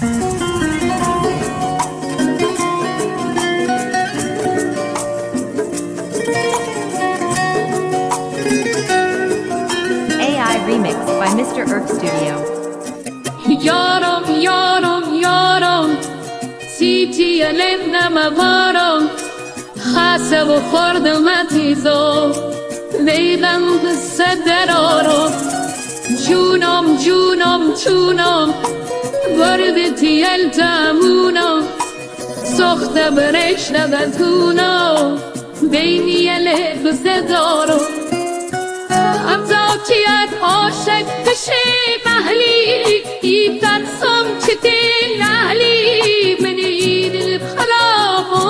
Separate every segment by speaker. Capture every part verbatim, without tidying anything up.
Speaker 1: Remix by Mister Earth Studio.
Speaker 2: Yaram, yaram, yaram, siti alena mavaram, khasa و خورد متیزو، لیلم صدرارم، جونم جونم جونم، ورد تیل تامونم، سخت برش نبتونم، بینی لب صدارم. امزاکیت عاشق بشه محلی ایتن سم چتین لحلی منین الخلافو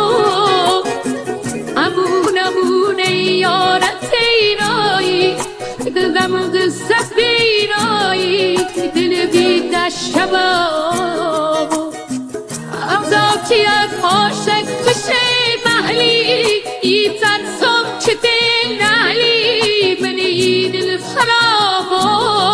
Speaker 2: امون امون یارت اینایی دلم قصه بینایی دل بیت شبابو امزاکیت عاشق بشه محلی ایتن سم چتین لحلی خرابو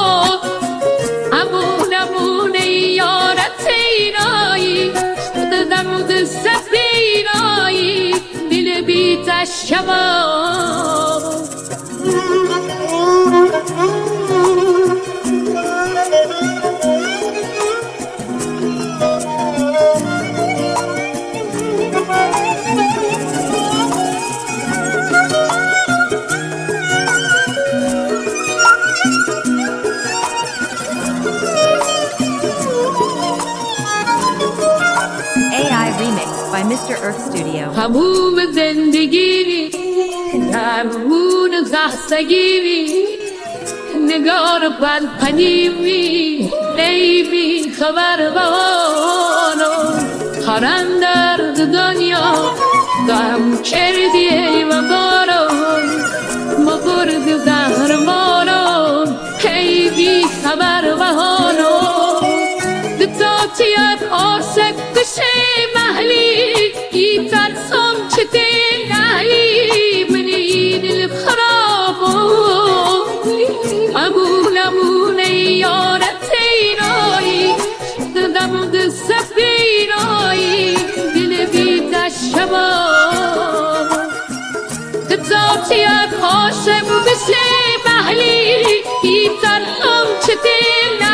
Speaker 2: امون امون یارت اینایی دلم قصه بینایی دل بیت شباب
Speaker 1: by Mister Earth Studio.
Speaker 2: هموم زندگی همون زحسگی نگار بلپنیمی نیمی خبر بانو خرم درد دنیا غم کردی ای و بارون مبرد زهر مارون ای بی خبر بانو دتاتیت عاشق کشه محلی ایتن سم چتین لحلی منین الخرابو امون امون یارت اینایی دلم قصه بینایی دل بیت شباب دتاتیت عاشق بشه محلی ایتن سم چتین